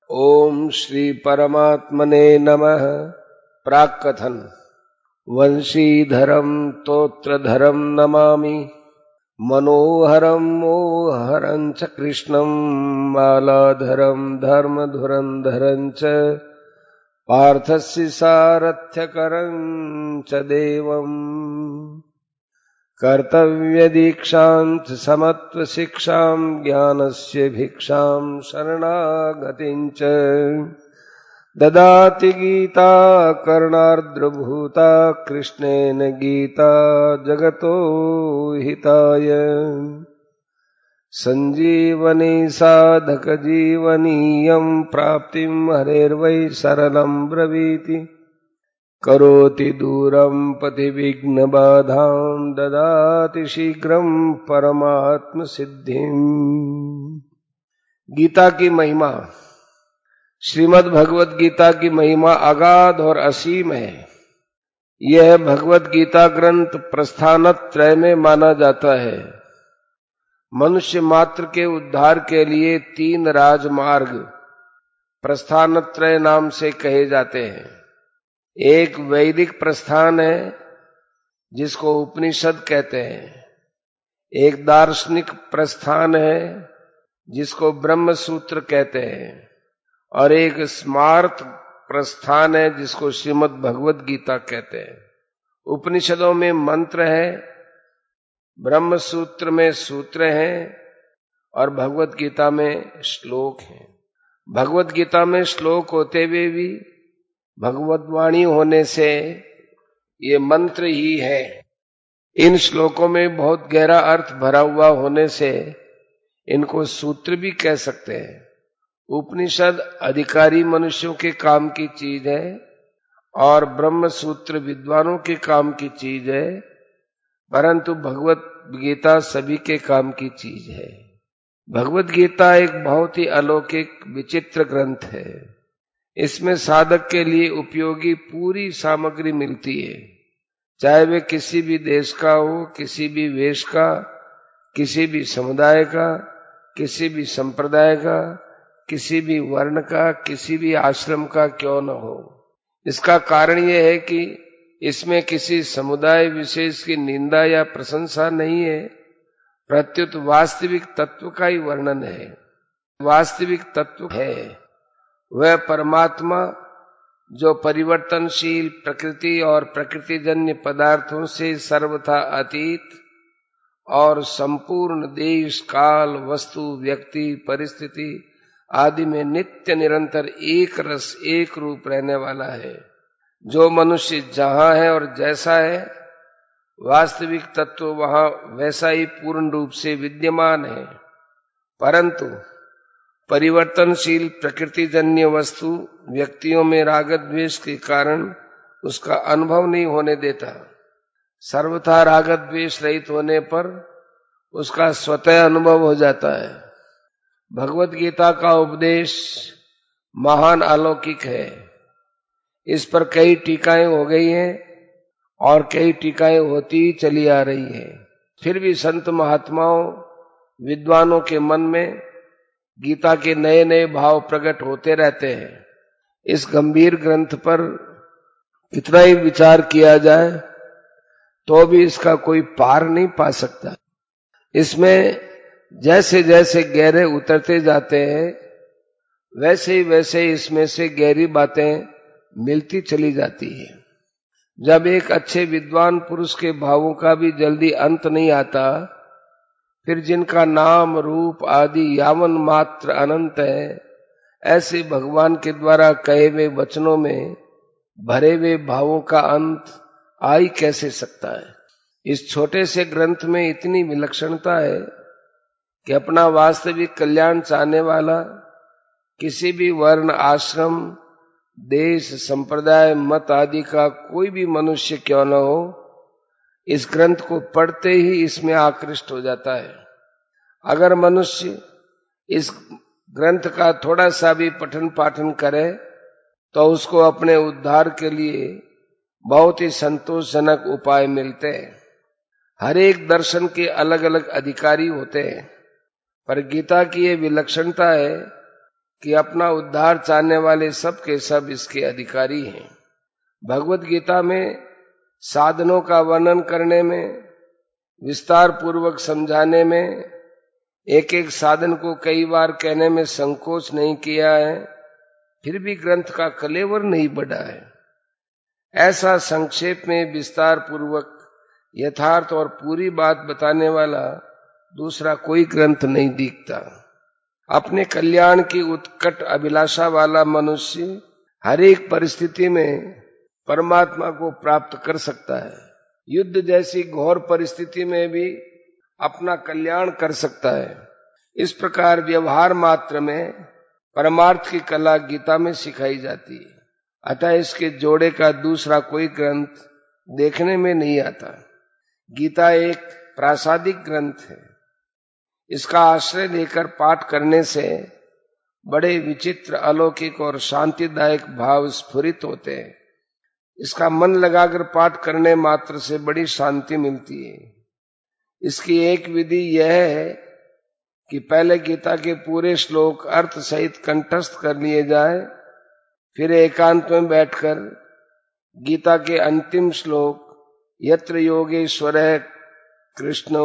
ओम श्री परमात्मने नमः। प्राक्कथन। वंशीधरं तोत्रधरं नमामि, मनोहरं मोहरं च कृष्णं, मालाधरं धर्मधुरंधरं च, पार्थस्य सारथ्यकरं च देवम्। कर्तव्यदीक्षां समत्वशिक्षां, ज्ञानस्य भिक्षां शरणागतिं च ददाति गीता कर्णार्द्रभूता, कृष्णेन गीता जगतो हिताय। संजीवनी साधक जीवनीयं, प्राप्तिं हरेर्वै सरलं ब्रवीति। करोति दूरं पथिविघ्नबाधां, ददाति शीघ्रं परमात्म सिद्धिम्। गीता की महिमा। श्रीमद् भगवत गीता की महिमा अगाध और असीम है। यह भगवत गीता ग्रंथ प्रस्थानत्रय में माना जाता है। मनुष्य मात्र के उद्धार के लिए 3 राजमार्ग प्रस्थानत्रय नाम से कहे जाते हैं। एक वैदिक प्रस्थान है जिसको उपनिषद कहते हैं। एक दार्शनिक प्रस्थान है जिसको ब्रह्म सूत्र कहते हैं, और एक स्मार्त प्रस्थान है जिसको श्रीमद् भगवत गीता कहते हैं। उपनिषदों में मंत्र है, ब्रह्म सूत्र में सूत्र हैं, और भगवत गीता में श्लोक हैं। भगवत गीता में श्लोक होते हुए भी भगवत वाणी होने से ये मंत्र ही है। इन श्लोकों में बहुत गहरा अर्थ भरा हुआ होने से इनको सूत्र भी कह सकते हैं। उपनिषद अधिकारी मनुष्यों के काम की चीज है, और ब्रह्म सूत्र विद्वानों के काम की चीज है, परंतु भगवत गीता सभी के काम की चीज है। भगवत गीता एक बहुत ही अलौकिक विचित्र ग्रंथ है। इसमें साधक के लिए उपयोगी पूरी सामग्री मिलती है, चाहे वे किसी भी देश का हो, किसी भी वेश का, किसी भी समुदाय का, किसी भी संप्रदाय का, किसी भी वर्ण का, किसी भी आश्रम का क्यों न हो। इसका कारण यह है कि इसमें किसी समुदाय विशेष की निंदा या प्रशंसा नहीं है, प्रत्युत वास्तविक तत्व का ही वर्णन है। वास्तविक तत्व है वह परमात्मा जो परिवर्तनशील प्रकृति और प्रकृतिजन्य पदार्थों से सर्वथा अतीत और संपूर्ण देश काल वस्तु व्यक्ति परिस्थिति आदि में नित्य निरंतर एक रस एक रूप रहने वाला है। जो मनुष्य जहां है और जैसा है, वास्तविक तत्व वहां वैसा ही पूर्ण रूप से विद्यमान है, परंतु परिवर्तनशील प्रकृतिजन्य वस्तु व्यक्तियों में राग द्वेष के कारण उसका अनुभव नहीं होने देता। सर्वथा राग द्वेष रहित होने पर उसका स्वतः अनुभव हो जाता है। भगवत गीता का उपदेश महान अलौकिक है। इस पर कई टीकाएं हो गई हैं और कई टीकाएं होती चली आ रही हैं। फिर भी संत महात्माओं विद्वानों के मन में गीता के नए नए भाव प्रकट होते रहते हैं। इस गंभीर ग्रंथ पर कितना ही विचार किया जाए तो भी इसका कोई पार नहीं पा सकता। इसमें जैसे जैसे गहरे उतरते जाते हैं वैसे इसमें से गहरी बातें मिलती चली जाती है। जब एक अच्छे विद्वान पुरुष के भावों का भी जल्दी अंत नहीं आता, फिर जिनका नाम रूप आदि यावन मात्र अनंत है, ऐसे भगवान के द्वारा कहे हुए वचनों में भरे हुए भावों का अंत आ ही कैसे सकता है। इस छोटे से ग्रंथ में इतनी विलक्षणता है कि अपना वास्तविक कल्याण चाहने वाला किसी भी वर्ण आश्रम देश संप्रदाय मत आदि का कोई भी मनुष्य क्यों न हो, इस ग्रंथ को पढ़ते ही इसमें आकृष्ट हो जाता है। अगर मनुष्य इस ग्रंथ का थोड़ा सा भी पठन पाठन करे तो उसको अपने उद्धार के लिए बहुत ही संतोषजनक उपाय मिलते हैं। हर एक दर्शन के अलग अलग अधिकारी होते हैं, पर गीता की ये विलक्षणता है कि अपना उद्धार चाहने वाले सब के सब इसके अधिकारी हैं। भगवत गीता में साधनों का वर्णन करने में, विस्तार पूर्वक समझाने में, एक एक साधन को कई बार कहने में संकोच नहीं किया है, फिर भी ग्रंथ का कलेवर नहीं बढ़ा है। ऐसा संक्षेप में विस्तार पूर्वक यथार्थ और पूरी बात बताने वाला दूसरा कोई ग्रंथ नहीं दिखता। अपने कल्याण की उत्कट अभिलाषा वाला मनुष्य हर एक परिस्थिति में परमात्मा को प्राप्त कर सकता है। युद्ध जैसी घोर परिस्थिति में भी अपना कल्याण कर सकता है। इस प्रकार व्यवहार मात्र में परमार्थ की कला गीता में सिखाई जाती है। अतः इसके जोड़े का दूसरा कोई ग्रंथ देखने में नहीं आता। गीता एक प्रासादिक ग्रंथ है। इसका आश्रय लेकर पाठ करने से बड़े विचित्र, अलौकिक और शांतिदायक भाव स्फुरित होते हैं। इसका मन लगाकर पाठ करने मात्र से बड़ी शांति मिलती है। इसकी एक विधि यह है कि पहले गीता के पूरे श्लोक अर्थ सहित कंठस्थ कर लिए जाए, फिर एकांत में बैठकर गीता के अंतिम श्लोक यत्र योगेश्वरः कृष्णो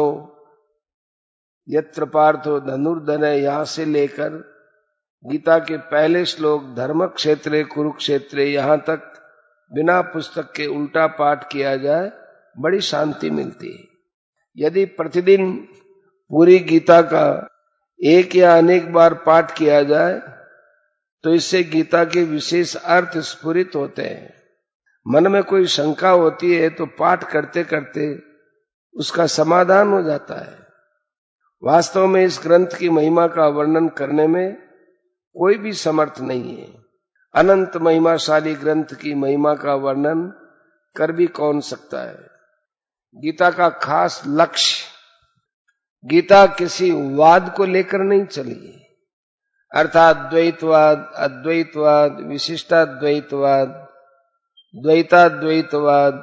यत्र पार्थो धनुर्धरः यहां से लेकर गीता के पहले श्लोक धर्म क्षेत्रे कुरुक्षेत्रे यहां तक बिना पुस्तक के उल्टा पाठ किया जाए, बड़ी शांति मिलती है। यदि प्रतिदिन पूरी गीता का एक या अनेक बार पाठ किया जाए तो इससे गीता के विशेष अर्थ स्फुरित होते हैं। मन में कोई शंका होती है तो पाठ करते करते उसका समाधान हो जाता है। वास्तव में इस ग्रंथ की महिमा का वर्णन करने में कोई भी समर्थ नहीं है। अनंत महिमाशाली ग्रंथ की महिमा का वर्णन कर भी कौन सकता है। गीता का खास लक्ष्य, गीता किसी वाद को लेकर नहीं चली, अर्थात द्वैतवाद, अद्वैतवाद, विशिष्टाद्वैतवाद, द्वैताद्वैतवाद,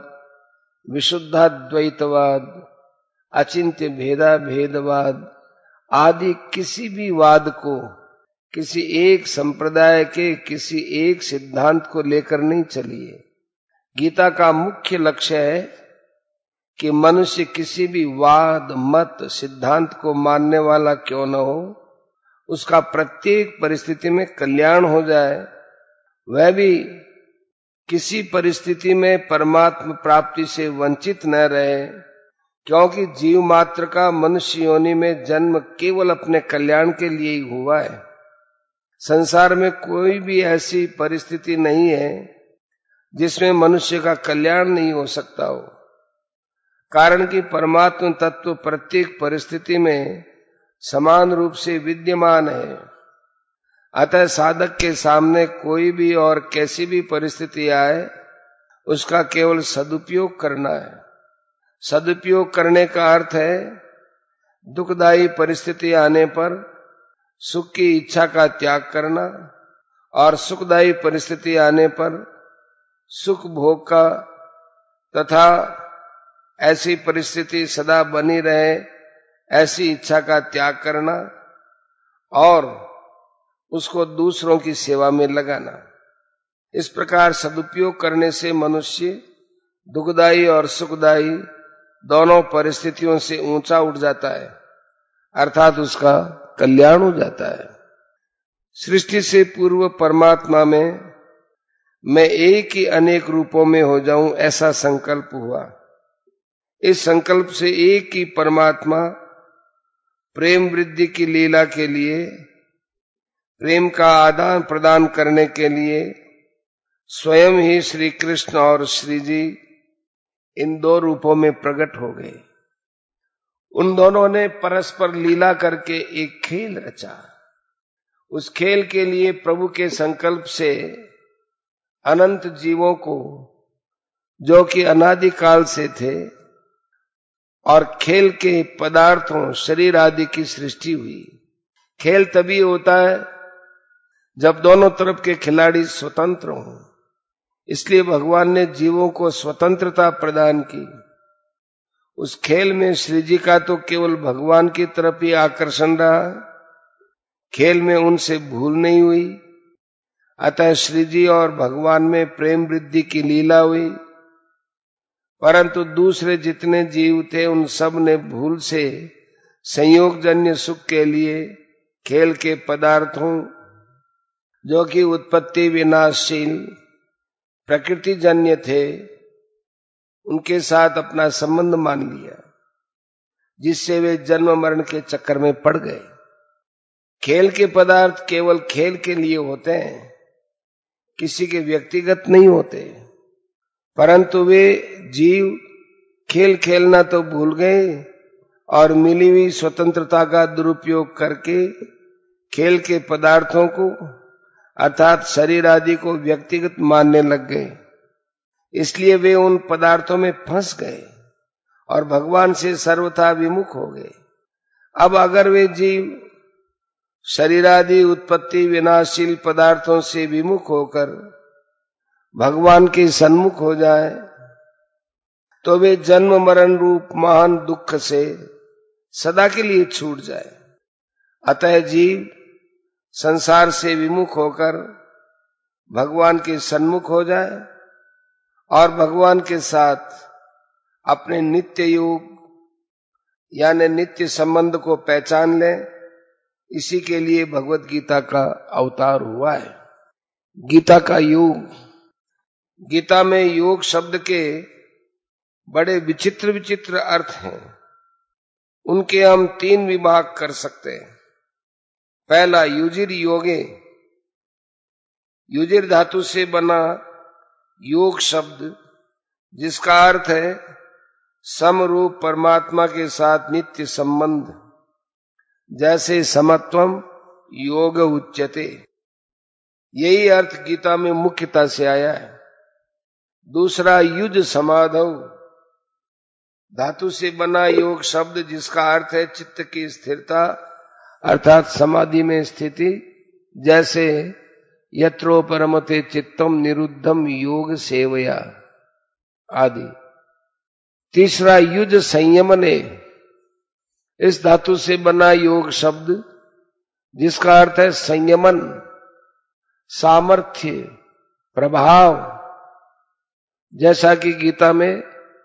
विशुद्धाद्वैतवाद, अचिंत्य भेदा भेदवाद आदि किसी भी वाद को किसी एक संप्रदाय के किसी एक सिद्धांत को लेकर नहीं चली है। गीता का मुख्य लक्ष्य है कि मनुष्य किसी भी वाद, मत, सिद्धांत को मानने वाला क्यों न हो, उसका प्रत्येक परिस्थिति में कल्याण हो जाए, वह भी किसी परिस्थिति में परमात्मा प्राप्ति से वंचित न रहे, क्योंकि जीव मात्र का मनुष्य योनि में जन्म केवल अपने कल्याण के लिए ही हुआ है। संसार में कोई भी ऐसी परिस्थिति नहीं है जिसमें मनुष्य का कल्याण नहीं हो सकता हो, कारण कि परमात्मा तत्व प्रत्येक परिस्थिति में समान रूप से विद्यमान है। अतः साधक के सामने कोई भी और कैसी भी परिस्थिति आए, उसका केवल सदुपयोग करना है। सदुपयोग करने का अर्थ है दुखदायी परिस्थिति आने पर सुख की इच्छा का त्याग करना और सुखदायी परिस्थिति आने पर सुख भोग का तथा ऐसी परिस्थिति सदा बनी रहे ऐसी इच्छा का त्याग करना और उसको दूसरों की सेवा में लगाना। इस प्रकार सदुपयोग करने से मनुष्य दुखदायी और सुखदायी दोनों परिस्थितियों से ऊंचा उठ जाता है, अर्थात उसका कल्याण हो जाता है। सृष्टि से पूर्व परमात्मा में मैं एक ही अनेक रूपों में हो जाऊं, ऐसा संकल्प हुआ। इस संकल्प से एक ही परमात्मा प्रेम वृद्धि की लीला के लिए, प्रेम का आदान प्रदान करने के लिए स्वयं ही श्री कृष्ण और श्री जी इन दो रूपों में प्रकट हो गए। उन दोनों ने परस्पर लीला करके एक खेल रचा। उस खेल के लिए प्रभु के संकल्प से अनंत जीवों को, जो कि अनादिकाल से थे, और खेल के पदार्थों शरीर आदि की सृष्टि हुई। खेल तभी होता है जब दोनों तरफ के खिलाड़ी स्वतंत्र हों। इसलिए भगवान ने जीवों को स्वतंत्रता प्रदान की। उस खेल में श्री जी का तो केवल भगवान की तरफ ही आकर्षण रहा, खेल में उनसे भूल नहीं हुई। अतः श्री जी और भगवान में प्रेम वृद्धि की लीला हुई। परंतु दूसरे जितने जीव थे उन सब ने भूल से संयोगजन्य सुख के लिए खेल के पदार्थों, जो कि उत्पत्ति विनाशशील प्रकृति जन्य थे, उनके साथ अपना संबंध मान लिया, जिससे वे जन्म मरण के चक्कर में पड़ गए। खेल के पदार्थ केवल खेल के लिए होते हैं, किसी के व्यक्तिगत नहीं होते। परंतु वे जीव खेल खेलना तो भूल गए और मिली हुई स्वतंत्रता का दुरुपयोग करके खेल के पदार्थों को अर्थात शरीर आदि को व्यक्तिगत मानने लग गए। इसलिए वे उन पदार्थों में फंस गए और भगवान से सर्वथा विमुख हो गए। अब अगर वे जीव शरीर आदि उत्पत्ति विनाशशील पदार्थों से विमुख होकर भगवान के सन्मुख हो जाए तो वे जन्म मरण रूप महान दुख से सदा के लिए छूट जाए। अतः जीव संसार से विमुख होकर भगवान के सन्मुख हो जाए और भगवान के साथ अपने नित्य योग यानी नित्य संबंध को पहचान ले। इसी के लिए भगवत गीता का अवतार हुआ है। गीता का योग, गीता में योग शब्द के बड़े विचित्र विचित्र अर्थ हैं। उनके हम 3 विभाग कर सकते हैं। पहला युजिर योगे, युजिर धातु से बना योग शब्द, जिसका अर्थ है समरूप परमात्मा के साथ नित्य संबंध, जैसे समत्वम योग उच्यते। यही अर्थ गीता में मुख्यता से आया है। दूसरा युज समाधौ, धातु से बना योग शब्द, जिसका अर्थ है चित्त की स्थिरता अर्थात समाधि में स्थिति, जैसे यत्रो परमते चित्तम निरुद्धम योग सेवया आदि। तीसरा युज संयमने, इस धातु से बना योग शब्द, जिसका अर्थ है संयमन, सामर्थ्य, प्रभाव, जैसा कि गीता में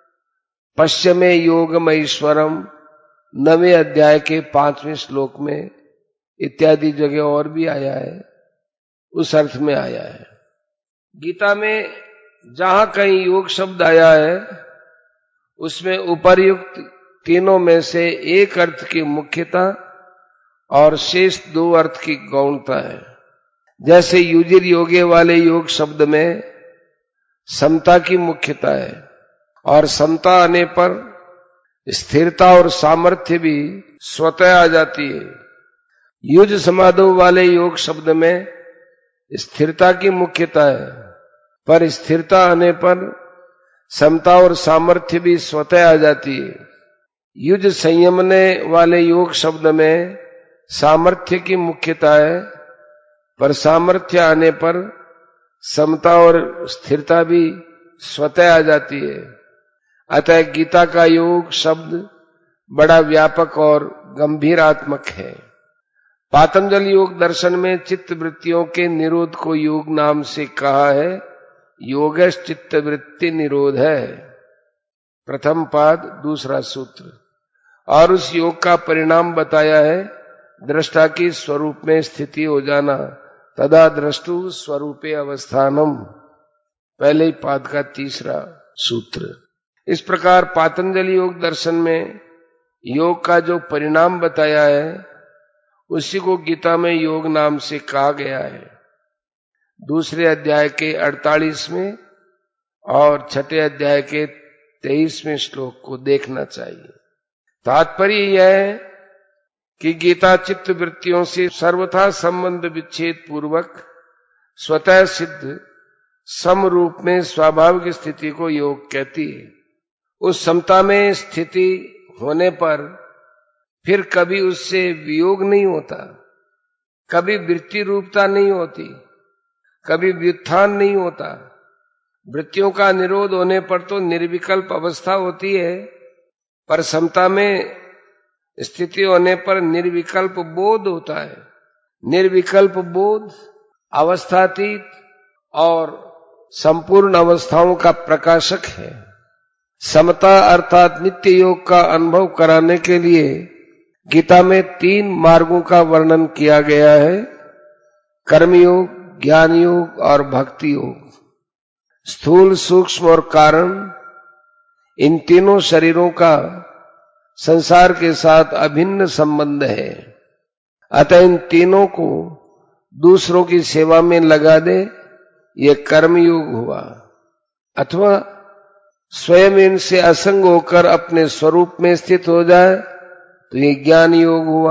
पश्चिमे योगम ईश्वरम 9वें अध्याय के 5वें श्लोक में इत्यादि जगह और भी आया है, उस अर्थ में आया है। गीता में जहां कहीं योग शब्द आया है उसमें उपर्युक्त तीनों में से एक अर्थ की मुख्यता और शेष 2 अर्थ की गौणता है। जैसे युजिर योगे वाले योग शब्द में समता की मुख्यता है और समता आने पर स्थिरता और सामर्थ्य भी स्वतः आ जाती है। युज समाधो वाले योग शब्द में स्थिरता की मुख्यता है, पर स्थिरता आने पर समता और सामर्थ्य भी स्वतः आ जाती है। युज संयमने वाले योग शब्द में सामर्थ्य की मुख्यता है, पर सामर्थ्य आने पर समता और स्थिरता भी स्वतः आ जाती है। अतः गीता का योग शब्द बड़ा व्यापक और गंभीरात्मक है। पातंजल योग दर्शन में चित्त वृत्तियों के निरोध को योग नाम से कहा है। योगश चित्त वृत्ति निरोध है, प्रथम पाद दूसरा सूत्र। और उस योग का परिणाम बताया है दृष्टा की स्वरूप में स्थिति हो जाना, तदा द्रष्टु स्वरूपे अवस्थानम, पहले ही पाद का तीसरा सूत्र। इस प्रकार पातंजलि योग दर्शन में योग का जो परिणाम बताया है उसी को गीता में योग नाम से कहा गया है। दूसरे अध्याय के 48वें और छठे अध्याय के 23वें श्लोक को देखना चाहिए। तात्पर्य यह है कि गीता चित्त वृत्तियों से सर्वथा संबंध विच्छेद पूर्वक स्वतः सिद्ध समरूप में स्वाभाविक स्थिति को योग कहती है। उस समता में स्थिति होने पर फिर कभी उससे वियोग नहीं होता, कभी वृत्ति रूपता नहीं होती, कभी व्युत्थान नहीं होता। वृत्तियों का निरोध होने पर तो निर्विकल्प अवस्था होती है, पर समता में स्थिति होने पर निर्विकल्प बोध होता है। निर्विकल्प बोध, अवस्थातीत और संपूर्ण अवस्थाओं का प्रकाशक है। समता अर्थात नित्य योग का अनुभव कराने के लिए गीता में 3 मार्गों का वर्णन किया गया है, कर्मयोग, ज्ञान योग और भक्ति योग। स्थूल, सूक्ष्म और कारण, इन तीनों शरीरों का संसार के साथ अभिन्न संबंध है। अतः इन तीनों को दूसरों की सेवा में लगा दे, यह कर्मयोग हुआ। अथवा स्वयं इनसे असंग होकर अपने स्वरूप में स्थित हो जाए तो ये ज्ञान योग हुआ,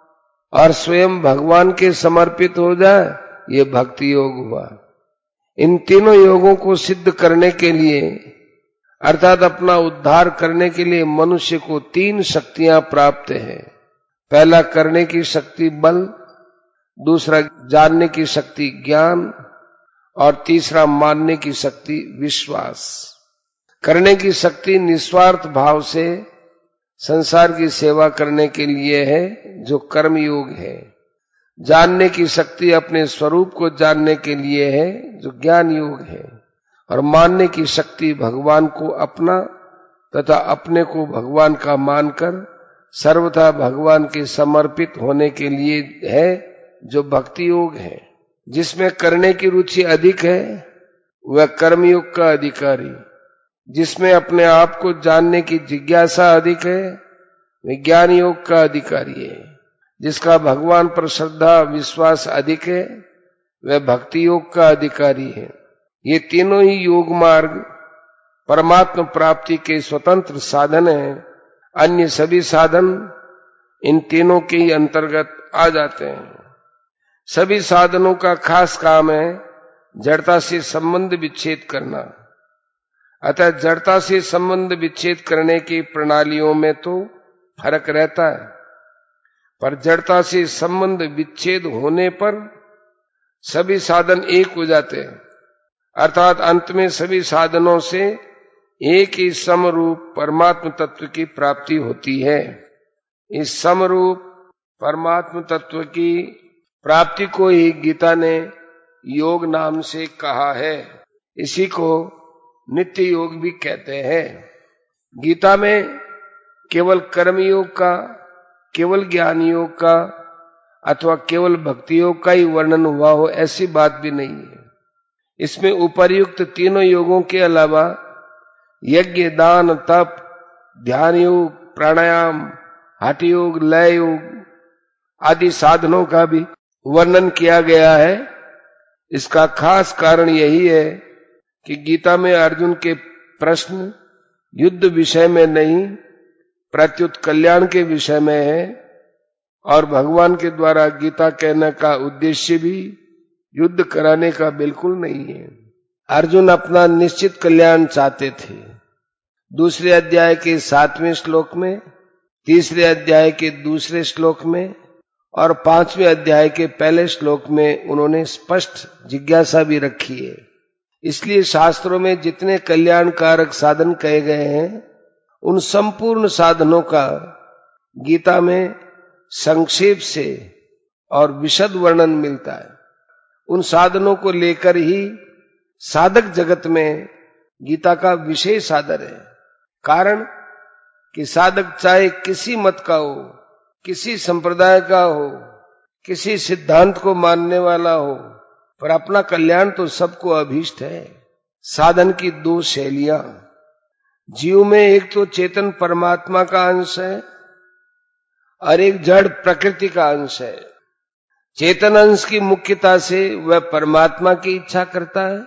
और स्वयं भगवान के समर्पित हो जाए ये भक्ति योग हुआ। इन तीनों योगों को सिद्ध करने के लिए अर्थात अपना उद्धार करने के लिए मनुष्य को 3 शक्तियां प्राप्त हैं। पहला करने की शक्ति बल, दूसरा जानने की शक्ति ज्ञान और तीसरा मानने की शक्ति विश्वास। करने की शक्ति निस्वार्थ भाव से संसार की सेवा करने के लिए है, जो कर्म योग है। जानने की शक्ति अपने स्वरूप को जानने के लिए है, जो ज्ञान योग है। और मानने की शक्ति भगवान को अपना तथा अपने को भगवान का मानकर सर्वथा भगवान के समर्पित होने के लिए है, जो भक्ति योग है। जिसमें करने की रुचि अधिक है वह कर्मयोग का अधिकारी, जिसमें अपने आप को जानने की जिज्ञासा अधिक है वह ज्ञान योग का अधिकारी है। जिसका भगवान पर श्रद्धा विश्वास अधिक है वह भक्ति योग का अधिकारी है। ये तीनों ही योग मार्ग परमात्मा प्राप्ति के स्वतंत्र साधन हैं। अन्य सभी साधन इन तीनों के ही अंतर्गत आ जाते हैं। सभी साधनों का खास काम है जड़ता से संबंध विच्छेद करना। अतः जड़ता से संबंध विच्छेद करने की प्रणालियों में तो फर्क रहता है, पर जड़ता से संबंध विच्छेद होने पर सभी साधन एक हो जाते हैं। अर्थात अंत में सभी साधनों से एक ही समरूप परमात्म तत्व की प्राप्ति होती है। इस समरूप परमात्म तत्व की प्राप्ति को ही गीता ने योग नाम से कहा है। इसी को नित्य योग भी कहते हैं। गीता में केवल कर्म योग का, केवल ज्ञान योग का अथवा केवल भक्ति योग का ही वर्णन हुआ हो ऐसी बात भी नहीं है। इसमें उपर्युक्त तीनों योगों के अलावा यज्ञ, दान, तप, ध्यान योग, प्राणायाम, हठ योग, लय योग आदि साधनों का भी वर्णन किया गया है। इसका खास कारण यही है कि गीता में अर्जुन के प्रश्न युद्ध विषय में नहीं प्रत्युत कल्याण के विषय में है, और भगवान के द्वारा गीता कहने का उद्देश्य भी युद्ध कराने का बिल्कुल नहीं है। अर्जुन अपना निश्चित कल्याण चाहते थे। दूसरे अध्याय के 7वें श्लोक में, तीसरे अध्याय के 2 श्लोक में और 5वें अध्याय के पहले श्लोक में उन्होंने स्पष्ट जिज्ञासा भी रखी है। इसलिए शास्त्रों में जितने कल्याणकारक साधन कहे गए हैं उन संपूर्ण साधनों का गीता में संक्षेप से और विशद वर्णन मिलता है। उन साधनों को लेकर ही साधक जगत में गीता का विशेष आदर है। कारण कि साधक चाहे किसी मत का हो, किसी संप्रदाय का हो, किसी सिद्धांत को मानने वाला हो, पर अपना कल्याण तो सबको अभीष्ट है। साधन की 2 शैलियां जीव में, एक तो चेतन परमात्मा का अंश है और एक जड़ प्रकृति का अंश है। चेतन अंश की मुख्यता से वह परमात्मा की इच्छा करता है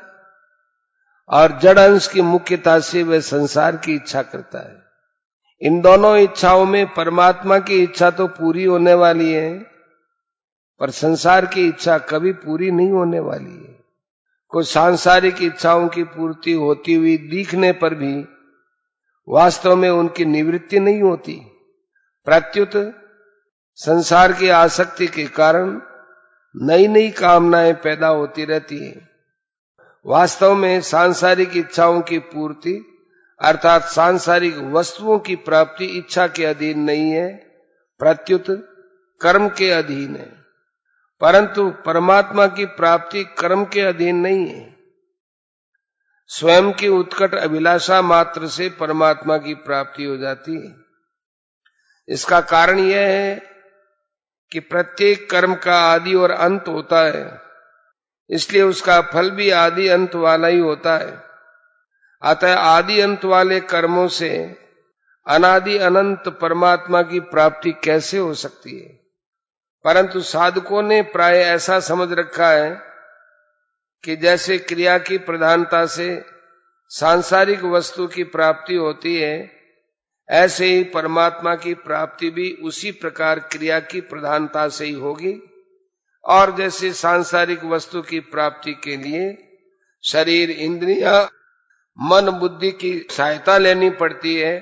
और जड़ अंश की मुख्यता से वह संसार की इच्छा करता है। इन दोनों इच्छाओं में परमात्मा की इच्छा तो पूरी होने वाली है, पर संसार की इच्छा कभी पूरी नहीं होने वाली है। कुछ सांसारिक इच्छाओं की पूर्ति होती हुई दिखने पर भी वास्तव में उनकी निवृत्ति नहीं होती। प्रत्युत संसार की आसक्ति के कारण नई नई कामनाएं पैदा होती रहती हैं। वास्तव में सांसारिक इच्छाओं की पूर्ति अर्थात सांसारिक वस्तुओं की प्राप्ति इच्छा के अधीन नहीं है, प्रत्युत कर्म के अधीन है। परंतु परमात्मा की प्राप्ति कर्म के अधीन नहीं है। स्वयं की उत्कट अभिलाषा मात्र से परमात्मा की प्राप्ति हो जाती है। इसका कारण यह है कि प्रत्येक कर्म का आदि और अंत होता है, इसलिए उसका फल भी आदि अंत वाला ही होता है। अतः आदि अंत वाले कर्मों से अनादि अनंत परमात्मा की प्राप्ति कैसे हो सकती है? परंतु साधकों ने प्राय ऐसा समझ रखा है कि जैसे क्रिया की प्रधानता से सांसारिक वस्तु की प्राप्ति होती है, ऐसे ही परमात्मा की प्राप्ति भी उसी प्रकार क्रिया की प्रधानता से ही होगी। और जैसे सांसारिक वस्तु की प्राप्ति के लिए शरीर, इंद्रियां, मन, बुद्धि की सहायता लेनी पड़ती है,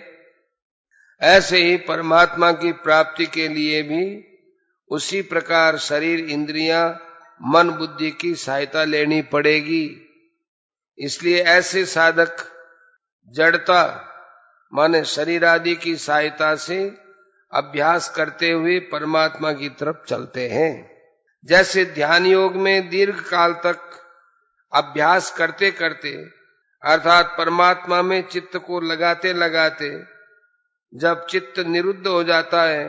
ऐसे ही परमात्मा की प्राप्ति के लिए भी उसी प्रकार शरीर, इंद्रियां, मन, बुद्धि की सहायता लेनी पड़ेगी। इसलिए ऐसे साधक जड़ता माने शरीर आदि की सहायता से अभ्यास करते हुए परमात्मा की तरफ चलते हैं। जैसे ध्यान योग में दीर्घ काल तक अभ्यास करते करते अर्थात परमात्मा में चित्त को लगाते लगाते जब चित्त निरुद्ध हो जाता है,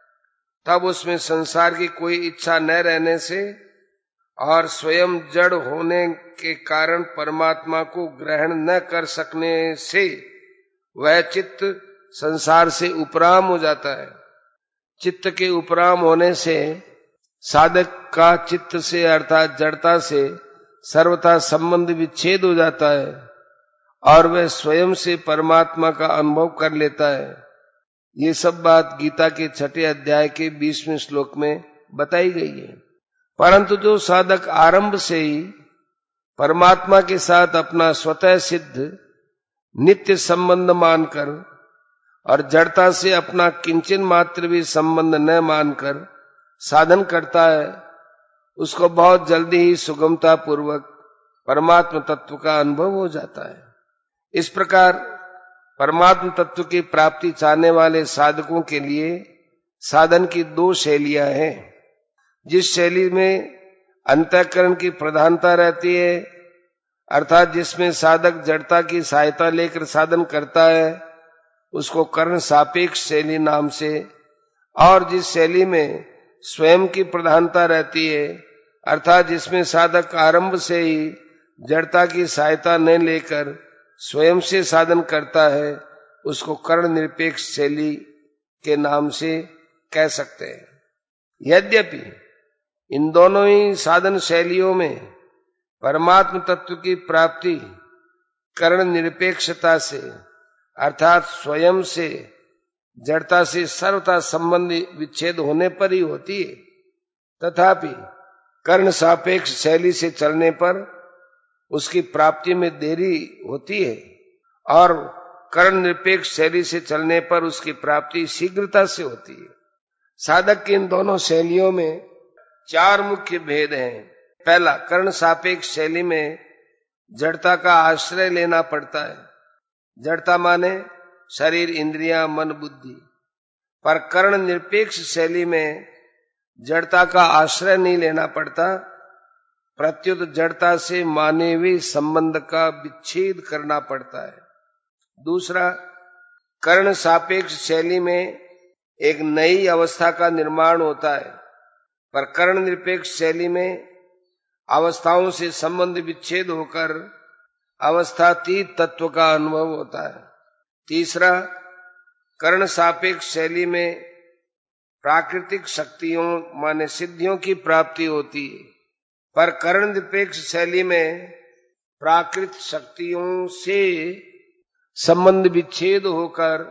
तब उसमें संसार की कोई इच्छा न रहने से और स्वयं जड़ होने के कारण परमात्मा को ग्रहण न कर सकने से वह चित्त संसार से उपराम हो जाता है। चित्त के उपराम होने से साधक का चित्त से अर्थात जड़ता से सर्वथा संबंध विच्छेद हो जाता है और वह स्वयं से परमात्मा का अनुभव कर लेता है। ये सब बात गीता के 6 अध्याय के 20वें श्लोक में बताई गई है। परंतु जो साधक आरंभ से ही परमात्मा के साथ अपना स्वतः सिद्ध नित्य संबंध मानकर और जड़ता से अपना किंचन मात्र भी संबंध न मानकर साधन करता है, उसको बहुत जल्दी ही सुगमता पूर्वक परमात्म तत्व का अनुभव हो जाता है। इस प्रकार परमात्म तत्व की प्राप्ति चाहने वाले साधकों के लिए साधन की 2 शैलियां हैं। जिस शैली में अंतःकरण की प्रधानता रहती है, अर्थात जिसमें साधक जड़ता की सहायता लेकर साधन करता है, उसको कर्ण सापेक्ष शैली नाम से, और जिस शैली में स्वयं की प्रधानता रहती है, अर्थात जिसमें साधक आरंभ से ही जड़ता की सहायता न लेकर स्वयं से साधन करता है, उसको कर्ण निरपेक्ष शैली के नाम से कह सकते हैं। यद्यपि इन दोनों ही साधन शैलियों में परमात्म तत्व की प्राप्ति कर्ण निरपेक्षता से अर्थात स्वयं से जड़ता से सर्वथा संबंध विच्छेद होने पर ही होती है, तथापि कर्ण सापेक्ष शैली से चलने पर उसकी प्राप्ति में देरी होती है और कर्ण निरपेक्ष शैली से चलने पर उसकी प्राप्ति शीघ्रता से होती है। साधक की इन दोनों शैलियों में 4 मुख्य भेद हैं। पहला, कर्ण सापेक्ष शैली में जड़ता का आश्रय लेना पड़ता है। जड़ता माने शरीर, इंद्रियां, मन, बुद्धि। पर कर्ण निरपेक्ष शैली में जड़ता का आश्रय नहीं लेना पड़ता, प्रत्युत जड़ता से मानवीय संबंध का विच्छेद करना पड़ता है। दूसरा, कर्ण सापेक्ष शैली में एक नई अवस्था का निर्माण होता है, पर कर्ण निरपेक्ष शैली में अवस्थाओं से संबंध विच्छेद होकर अवस्थातीत तत्व का अनुभव होता है। तीसरा, कर्ण सापेक्ष शैली में प्राकृतिक शक्तियों माने सिद्धियों की प्राप्ति होती है, पर कर्ण निरपेक्ष शैली में प्राकृतिक शक्तियों से संबंध विच्छेद होकर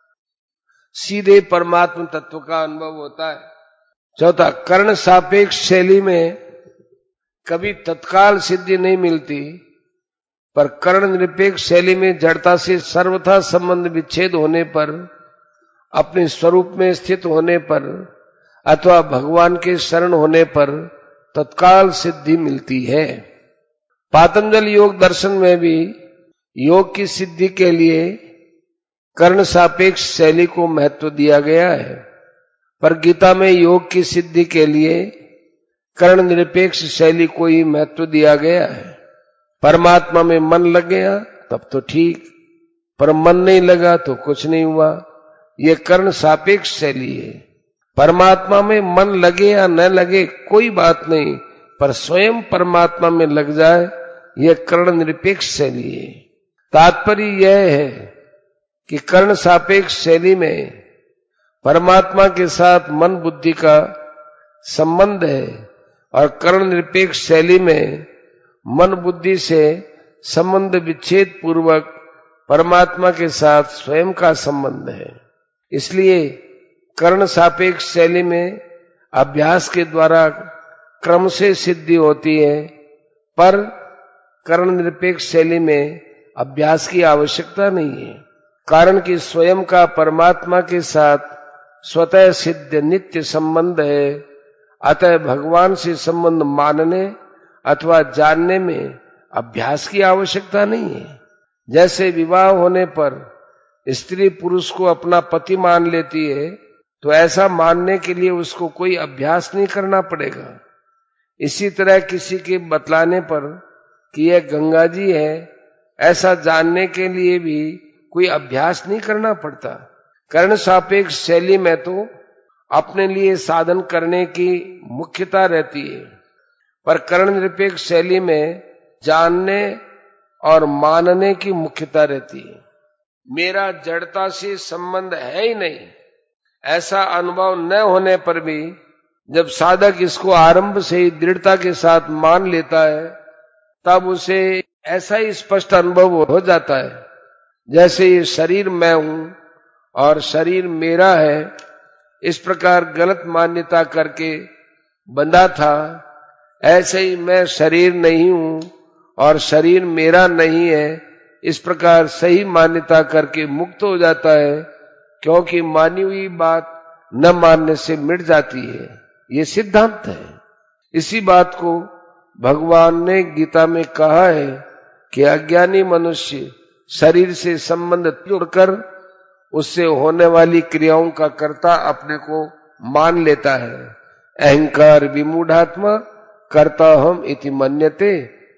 सीधे परमात्म तत्व का अनुभव होता है। चौथा, कर्ण सापेक्ष शैली में कभी तत्काल सिद्धि नहीं मिलती, पर कर्ण निरपेक्ष शैली में जड़ता से सर्वथा संबंध विच्छेद होने पर, अपने स्वरूप में स्थित होने पर अथवा भगवान के शरण होने पर तत्काल सिद्धि मिलती है। पातंजल योग दर्शन में भी योग की सिद्धि के लिए कर्ण सापेक्ष शैली को महत्व दिया गया है, पर गीता में योग की सिद्धि के लिए कर्ण निरपेक्ष शैली को ही महत्व दिया गया है। परमात्मा में मन लग गया तब तो ठीक, पर मन नहीं लगा तो कुछ नहीं हुआ। यह कर्ण सापेक्ष शैली है। परमात्मा में मन लगे या न लगे कोई बात नहीं, पर स्वयं परमात्मा में लग जाए, यह कर्ण निरपेक्ष शैली है। तात्पर्य यह है कि कर्ण सापेक्ष शैली में परमात्मा के साथ मन बुद्धि का संबंध है, और कर्ण निरपेक्ष शैली में मन बुद्धि से संबंध विच्छेद पूर्वक परमात्मा के साथ स्वयं का संबंध है। इसलिए कर्ण सापेक्ष शैली में अभ्यास के द्वारा क्रम से सिद्धि होती है, पर कर्ण निरपेक्ष शैली में अभ्यास की आवश्यकता नहीं है, कारण कि स्वयं का परमात्मा के साथ स्वतः सिद्ध नित्य संबंध है। अतः भगवान से संबंध मानने अथवा जानने में अभ्यास की आवश्यकता नहीं है। जैसे विवाह होने पर स्त्री पुरुष को अपना पति मान लेती है, तो ऐसा मानने के लिए उसको कोई अभ्यास नहीं करना पड़ेगा। इसी तरह किसी के बतलाने पर कि यह गंगा जी है, ऐसा जानने के लिए भी कोई अभ्यास नहीं करना पड़ता। कर्ण सापेक्ष शैली में तो अपने लिए साधन करने की मुख्यता रहती है, पर कर्ण निरपेक्ष शैली में जानने और मानने की मुख्यता रहती है। मेरा जड़ता से संबंध है ही नहीं, ऐसा अनुभव न होने पर भी जब साधक इसको आरंभ से ही दृढ़ता के साथ मान लेता है, तब उसे ऐसा ही स्पष्ट अनुभव हो जाता है जैसे ये शरीर मैं हूं और शरीर मेरा है। इस प्रकार गलत मान्यता करके बंधा था, ऐसे ही मैं शरीर नहीं हूं और शरीर मेरा नहीं है, इस प्रकार सही मान्यता करके मुक्त हो जाता है, क्योंकि मानी हुई बात न मानने से मिट जाती है। ये सिद्धांत है। इसी बात को भगवान ने गीता में कहा है कि अज्ञानी मनुष्य शरीर से संबंध तोड़कर उससे होने वाली क्रियाओं का कर्ता अपने को मान लेता है। अहंकार विमूढ़ात्मा कर्ता हम इति मन्यते,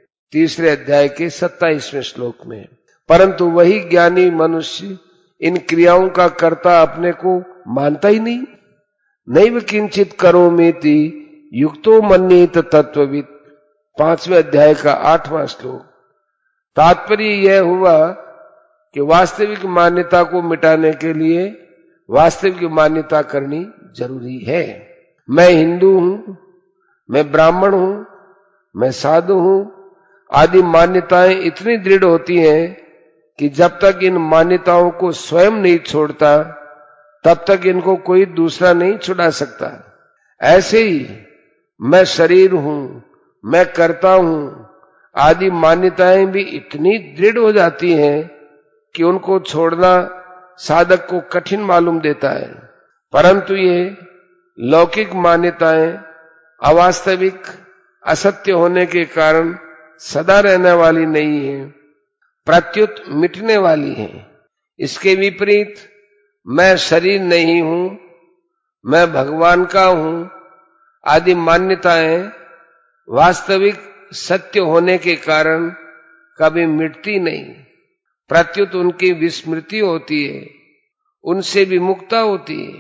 3 अध्याय के 27वें श्लोक में। परंतु वही ज्ञानी मनुष्य इन क्रियाओं का कर्ता अपने को मानता ही नहीं। नैव किंचित करोमीति युक्तो मन्येत तत्वविद, 5वें अध्याय का 8वां श्लोक। तात्पर्य यह हुआ कि वास्तविक मान्यता को मिटाने के लिए वास्तविक मान्यता करनी जरूरी है। मैं हिंदू हूं, मैं ब्राह्मण हूं, मैं साधु हूं आदि मान्यताएं इतनी दृढ़ होती हैं कि जब तक इन मान्यताओं को स्वयं नहीं छोड़ता, तब तक इनको कोई दूसरा नहीं छुड़ा सकता। ऐसे ही मैं शरीर हूं, मैं करता हूं आदि मान्यताएं भी इतनी दृढ़ हो जाती हैं कि उनको छोड़ना साधक को कठिन मालूम देता है। परंतु ये लौकिक मान्यताएं अवास्तविक असत्य होने के कारण सदा रहने वाली नहीं है, प्रत्युत मिटने वाली है। इसके विपरीत मैं शरीर नहीं हूं, मैं भगवान का हूं आदि मान्यताएं वास्तविक सत्य होने के कारण कभी मिटती नहीं, प्रत्युत उनकी विस्मृति होती है, उनसे विमुक्ता होती है।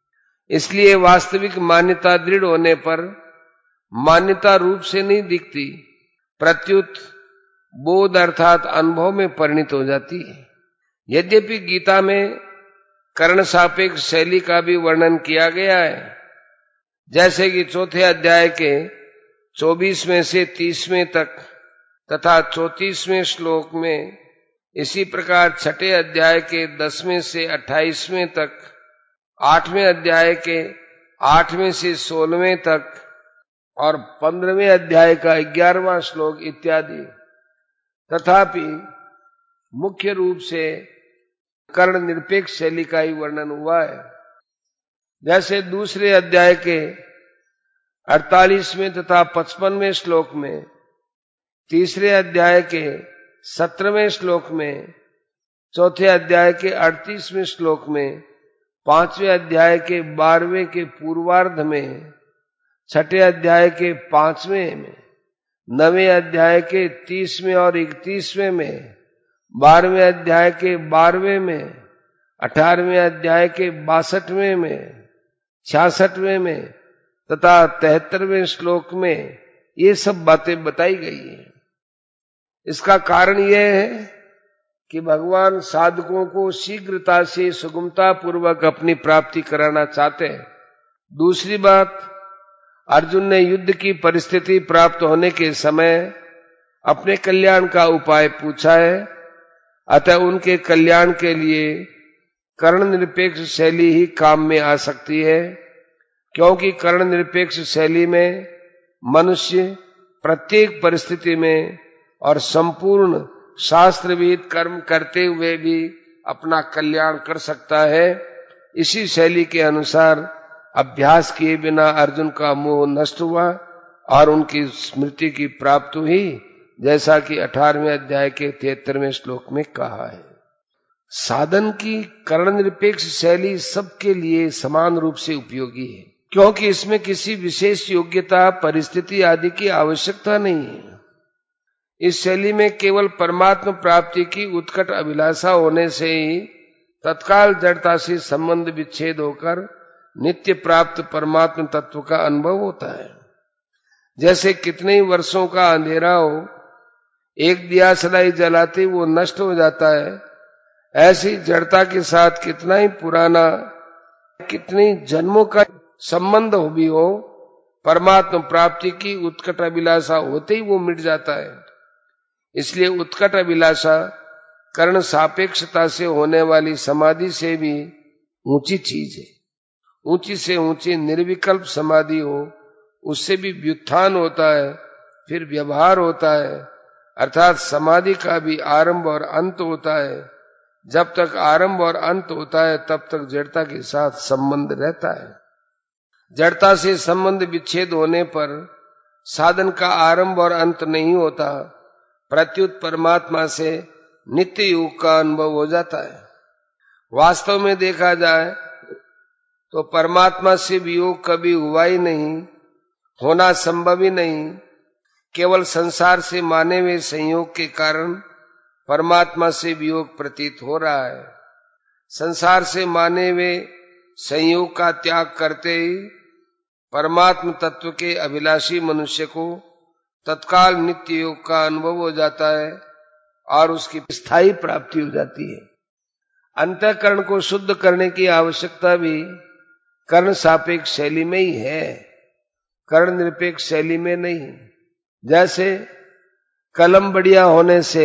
इसलिए वास्तविक मान्यता दृढ़ होने पर मान्यता रूप से नहीं दिखती, प्रत्युत बोध अर्थात अनुभव में परिणित हो जाती है। यद्यपि गीता में कर्ण सापेक्ष शैली का भी वर्णन किया गया है, जैसे कि 4 अध्याय के 24वें से 30वें तक तथा 34वें श्लोक में, इसी प्रकार 6 अध्याय के 10वें से 28वें तक, 8वें अध्याय के 8वें से 16वें तक और 15वें अध्याय का 11वां श्लोक इत्यादि। तथापि मुख्य रूप से कर्ण निरपेक्ष शैली का ही वर्णन हुआ है। जैसे 2 अध्याय के 48वें तथा 55वें श्लोक में, 3 अध्याय के 17वें श्लोक में, 4 अध्याय के 38वें श्लोक में, 5वें अध्याय के 12वें के पूर्वार्ध में, छठे अध्याय के 5वें में, 9वें अध्याय के 30वें और 31वें में, 12वें अध्याय के 12वें में, 18वें अध्याय के 62वें में, 66वें में तथा 73वें श्लोक में ये सब बातें बताई गई हैं। इसका कारण यह है कि भगवान साधकों को शीघ्रता से सुगमता पूर्वक अपनी प्राप्ति कराना चाहते हैं। दूसरी बात, अर्जुन ने युद्ध की परिस्थिति प्राप्त होने के समय अपने कल्याण का उपाय पूछा है, अतः उनके कल्याण के लिए कर्ण निरपेक्ष शैली ही काम में आ सकती है, क्योंकि कर्ण निरपेक्ष शैली में मनुष्य प्रत्येक परिस्थिति में और संपूर्ण शास्त्रविहित कर्म करते हुए भी अपना कल्याण कर सकता है। इसी शैली के अनुसार अभ्यास किए बिना अर्जुन का मोह नष्ट हुआ और उनकी स्मृति की प्राप्ति हुई, जैसा कि 18वें अध्याय के 73वें श्लोक में कहा है। साधन की कर्ण निरपेक्ष शैली सबके लिए समान रूप से उपयोगी है, क्योंकि इसमें किसी विशेष योग्यता, परिस्थिति आदि की आवश्यकता नहीं है। इस शैली में केवल परमात्मा प्राप्ति की उत्कट अभिलाषा होने से ही तत्काल जड़ता से संबंध विच्छेद होकर नित्य प्राप्त परमात्मा तत्व का अनुभव होता है। जैसे कितने ही वर्षों का अंधेरा हो, एक दिया सलाई जलाते वो नष्ट हो जाता है, ऐसी जड़ता के साथ कितना ही पुराना, कितने जन्मों का संबंध भी हो, परमात्मा प्राप्ति की उत्कट अभिलाषा होते ही वो मिट जाता है। इसलिए उत्कट अभिलाषा कर्ण सापेक्षता से होने वाली समाधि से भी ऊंची चीज है। ऊंची से ऊंची निर्विकल्प समाधि हो, उससे भी व्युत्थान होता है, फिर व्यवहार होता है, अर्थात समाधि का भी आरंभ और अंत होता है। जब तक आरंभ और अंत होता है तब तक जड़ता के साथ संबंध रहता है। जड़ता से संबंध विच्छेद होने पर साधन का आरंभ और अंत नहीं होता, प्रत्युत परमात्मा से नित्य योग का अनुभव हो जाता है। वास्तव में देखा जाए तो परमात्मा से वियोग कभी हुआ ही नहीं, होना संभव ही नहीं। केवल संसार से माने हुए संयोग के कारण परमात्मा से वियोग प्रतीत हो रहा है। संसार से माने हुए संयोग का त्याग करते ही परमात्म तत्व के अभिलाषी मनुष्य को तत्काल नित्य योग का अनुभव हो जाता है और उसकी स्थायी प्राप्ति हो जाती है। अंतःकरण को शुद्ध करने की आवश्यकता भी कर्ण सापेक्ष शैली में ही है, कर्ण निरपेक्ष शैली में नहीं। जैसे कलम बढ़िया होने से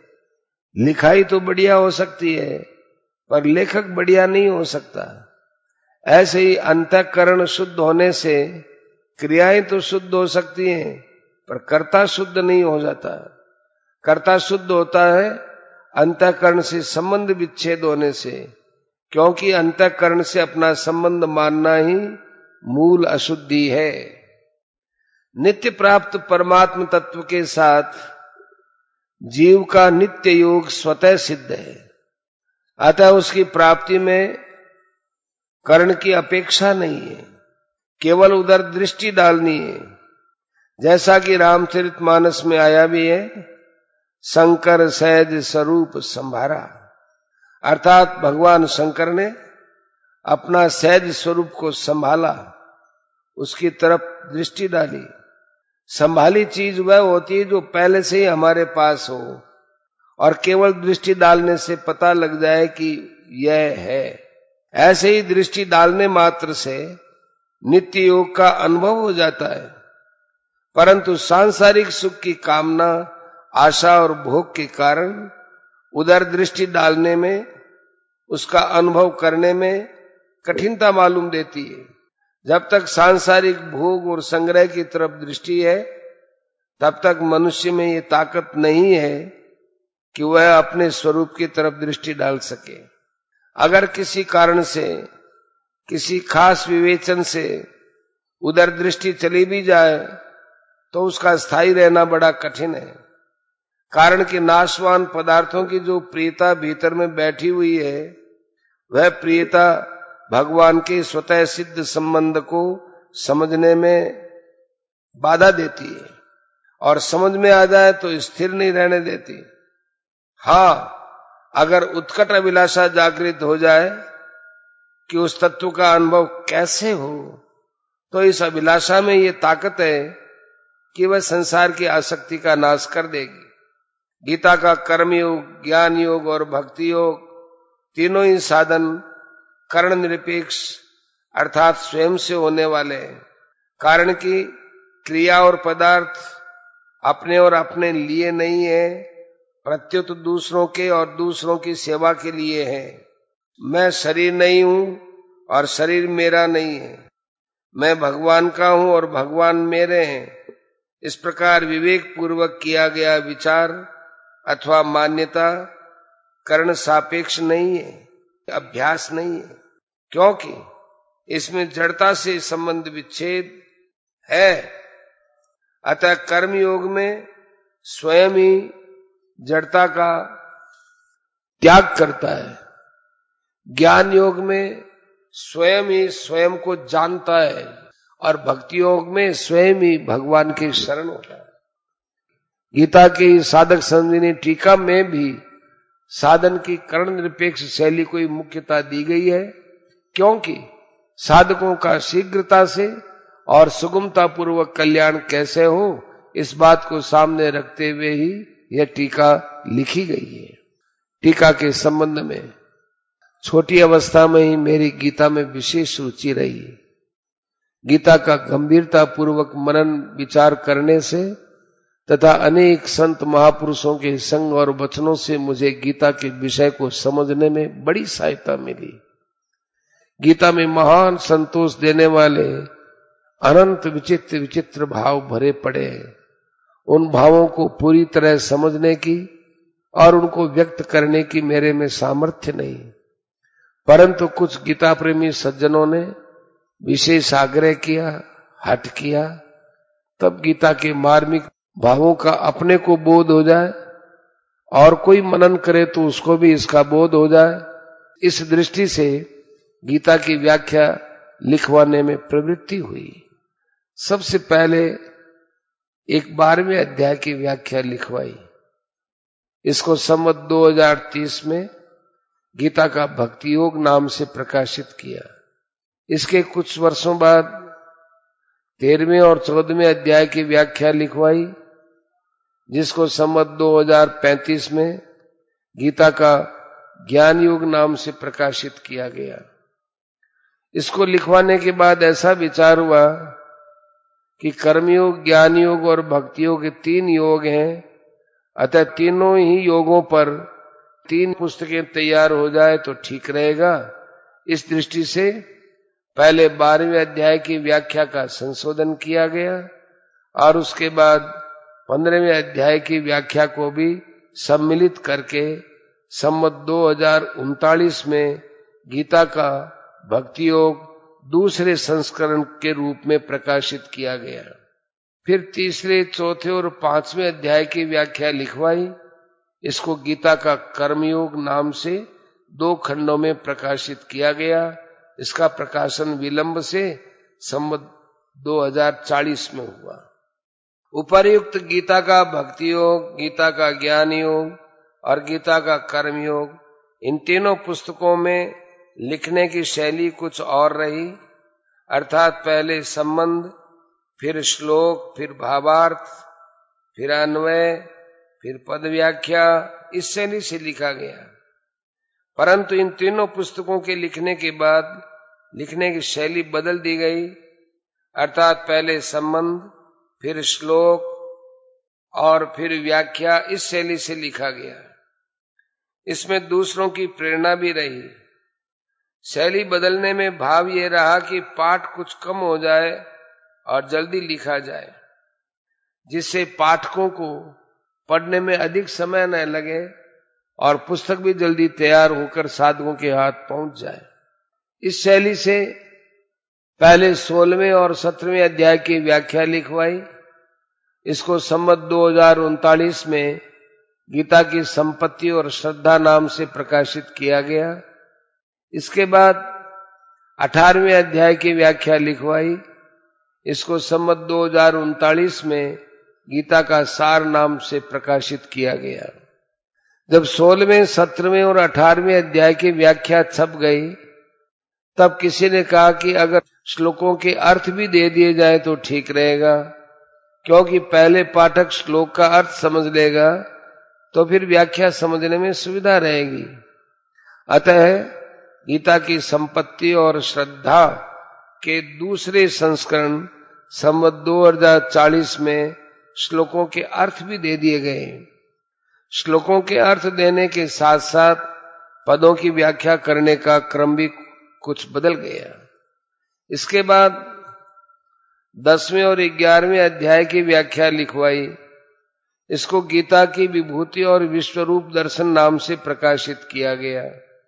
लिखाई तो बढ़िया हो सकती है, पर लेखक बढ़िया नहीं हो सकता। ऐसे ही अंतःकरण शुद्ध होने से क्रियाएं तो शुद्ध हो सकती हैं, पर कर्ता शुद्ध नहीं हो जाता। कर्ता शुद्ध होता है अंतःकरण से संबंध विच्छेद होने से, क्योंकि अंतःकरण से अपना संबंध मानना ही मूल अशुद्धि है। नित्य प्राप्त परमात्म तत्व के साथ जीव का नित्य योग स्वतः सिद्ध है, अतः उसकी प्राप्ति में कर्ण की अपेक्षा नहीं है, केवल उधर दृष्टि डालनी है। जैसा कि रामचरितमानस में आया भी है, शंकर सहज स्वरूप संभारा, अर्थात भगवान शंकर ने अपना सहज स्वरूप को संभाला, उसकी तरफ दृष्टि डाली। संभाली चीज वह होती है जो पहले से ही हमारे पास हो और केवल दृष्टि डालने से पता लग जाए कि यह है। ऐसे ही दृष्टि डालने मात्र से नित्य योग का अनुभव हो जाता है, परंतु सांसारिक सुख की कामना, आशा और भोग के कारण उधर दृष्टि डालने में, उसका अनुभव करने में कठिनता मालूम देती है। जब तक सांसारिक भोग और संग्रह की तरफ दृष्टि है, तब तक मनुष्य में ये ताकत नहीं है कि वह अपने स्वरूप की तरफ दृष्टि डाल सके। अगर किसी कारण से, किसी खास विवेचन से उधर दृष्टि चली भी जाए तो उसका स्थायी रहना बड़ा कठिन है, कारण कि नाशवान पदार्थों की जो प्रियता भीतर में बैठी हुई है, वह प्रियता भगवान के स्वतः सिद्ध संबंध को समझने में बाधा देती है और समझ में आ जाए तो स्थिर नहीं रहने देती। हां, अगर उत्कट अभिलाषा जागृत हो जाए कि उस तत्व का अनुभव कैसे हो, तो इस अभिलाषा में ये ताकत है कि वह संसार की आसक्ति का नाश कर देगी। गीता का कर्म योग, ज्ञान योग और भक्ति योग तीनों ही साधन कर्ण निरपेक्ष अर्थात स्वयं से होने वाले हैं। कारण कि क्रिया और पदार्थ अपने और अपने लिए नहीं है, प्रत्युत दूसरों के और दूसरों की सेवा के लिए है। मैं शरीर नहीं हूं और शरीर मेरा नहीं है। मैं भगवान का हूं और भगवान मेरे हैं। इस प्रकार विवेक पूर्वक किया गया विचार अथवा मान्यता कर्ण सापेक्ष नहीं है, अभ्यास नहीं है, क्योंकि इसमें जड़ता से संबंध विच्छेद है। अतः कर्म योग में स्वयं ही जड़ता का त्याग करता है, ज्ञान योग में स्वयं ही स्वयं को जानता है और भक्ति योग में स्वयं ही भगवान के शरण होता है। गीता की साधक संजीवनी टीका में भी साधन की कर्ण निरपेक्ष शैली को मुख्यता दी गई है, क्योंकि साधकों का शीघ्रता से और सुगमता पूर्वक कल्याण कैसे हो, इस बात को सामने रखते हुए ही यह टीका लिखी गई है। टीका के संबंध में छोटी अवस्था में ही मेरी गीता में विशेष रुचि रही। गीता का गंभीरता पूर्वक मनन विचार करने से तथा अनेक संत महापुरुषों के संग और वचनों से मुझे गीता के विषय को समझने में बड़ी सहायता मिली। गीता में महान संतोष देने वाले अनंत विचित्र विचित्र भाव भरे पड़े हैं। उन भावों को पूरी तरह समझने की और उनको व्यक्त करने की मेरे में सामर्थ्य नहीं, परंतु कुछ गीता प्रेमी सज्जनों ने विशेष आग्रह किया, हठ किया, तब गीता के मार्मिक भावों का अपने को बोध हो जाए और कोई मनन करे तो उसको भी इसका बोध हो जाए। इस दृष्टि से गीता की व्याख्या लिखवाने में प्रवृत्ति हुई। सबसे पहले एक 12वें अध्याय की व्याख्या लिखवाई। इसको संवत 2030 में गीता का भक्ति योग नाम से प्रकाशित किया। इसके कुछ वर्षों बाद 13वें और 14वें अध्याय की व्याख्या लिखवाई, जिसको संवत 2035 में गीता का ज्ञान योग नाम से प्रकाशित किया गया। इसको लिखवाने के बाद ऐसा विचार हुआ कि कर्मयोग, ज्ञान योग और भक्ति योग 3 योग हैं, अतः तीनों ही योगों पर 3 पुस्तकें तैयार हो जाए तो ठीक रहेगा। इस दृष्टि से पहले 12वें अध्याय की व्याख्या का संशोधन किया गया और उसके बाद 15वें अध्याय की व्याख्या को भी सम्मिलित करके संवत 2039 में गीता का भक्ति योग दूसरे संस्करण के रूप में प्रकाशित किया गया। फिर तीसरे, चौथे और 5वें अध्याय की व्याख्या लिखवाई। इसको गीता का कर्मयोग नाम से 2 खंडों में प्रकाशित किया गया। इसका प्रकाशन विलंब से संवत 2040 में हुआ। उपर्युक्त गीता का भक्ति योग, गीता का ज्ञान योग और गीता का कर्म योग, इन तीनों पुस्तकों में लिखने की शैली कुछ और रही, अर्थात पहले संबंध, फिर श्लोक, फिर भावार्थ, फिर अन्वय, फिर पद व्याख्या, इस शैली से लिखा गया। परंतु इन तीनों पुस्तकों के लिखने के बाद लिखने की शैली बदल दी गई, अर्थात पहले संबंध, फिर श्लोक और फिर व्याख्या, इस शैली से लिखा गया। इसमें दूसरों की प्रेरणा भी रही। शैली बदलने में भाव ये रहा कि पाठ कुछ कम हो जाए और जल्दी लिखा जाए, जिससे पाठकों को पढ़ने में अधिक समय न लगे और पुस्तक भी जल्दी तैयार होकर साधकों के हाथ पहुंच जाए। इस शैली से पहले 16वें और 17वें अध्याय की व्याख्या लिखवाई। इसको संवत 2039 में गीता की संपत्ति और श्रद्धा नाम से प्रकाशित किया गया। इसके बाद 18वें अध्याय की व्याख्या लिखवाई। इसको संवत 2039 में गीता का सार नाम से प्रकाशित किया गया। जब 16वें, 17वें और 18वें अध्याय की व्याख्या छप गई, तब किसी ने कहा कि अगर श्लोकों के अर्थ भी दे दिए जाए तो ठीक रहेगा, क्योंकि पहले पाठक श्लोक का अर्थ समझ लेगा तो फिर व्याख्या समझने में सुविधा रहेगी। अतः गीता की संपत्ति और श्रद्धा के दूसरे संस्करण संवत 2040 में श्लोकों के अर्थ भी दे दिए गए। श्लोकों के अर्थ देने के साथ साथ पदों की व्याख्या करने का क्रम भी कुछ बदल गया। इसके बाद 10वें और 11वें अध्याय की व्याख्या लिखवाई। इसको गीता की विभूति और विश्वरूप दर्शन नाम से प्रकाशित किया गया।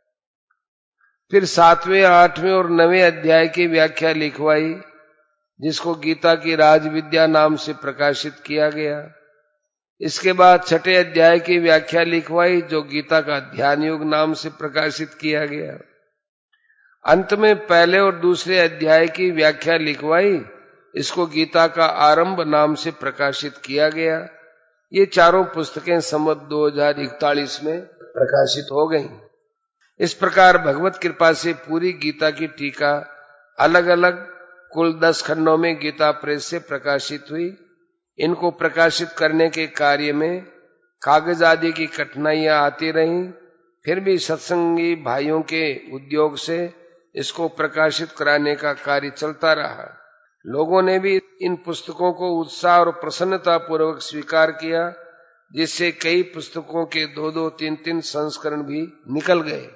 फिर 7वें, 8वें और 9वें अध्याय की व्याख्या लिखवाई, जिसको गीता की राजविद्या नाम से प्रकाशित किया गया। इसके बाद 6ठे अध्याय की व्याख्या लिखवाई, जो गीता का ध्यान योग नाम से प्रकाशित किया गया। अंत में पहले और दूसरे अध्याय की व्याख्या लिखवाई, इसको गीता का आरंभ नाम से प्रकाशित किया गया। ये चारों पुस्तकें संवत 2041 में प्रकाशित हो गईं। इस प्रकार भगवत कृपा से पूरी गीता की टीका अलग अलग कुल 10 खंडों में गीता प्रेस से प्रकाशित हुई। इनको प्रकाशित करने के कार्य में कागज आदि की कठिनाइयां आती रहीं, फिर भी सत्संगी भाइयों के उद्योग से इसको प्रकाशित कराने का कार्य चलता रहा। लोगों ने भी इन पुस्तकों को उत्साह और प्रसन्नता पूर्वक स्वीकार किया, जिससे कई पुस्तकों के 2-2, 3-3 संस्करण भी निकल गए।